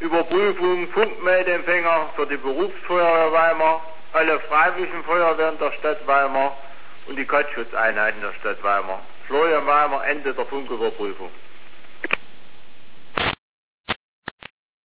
Überprüfung Funkmeldeempfänger für die Berufsfeuerwehr Weimar, alle freiwilligen Feuerwehren der Stadt Weimar und die Kattschutzeinheiten der Stadt Weimar. Florian Weimar, Ende der Funküberprüfung.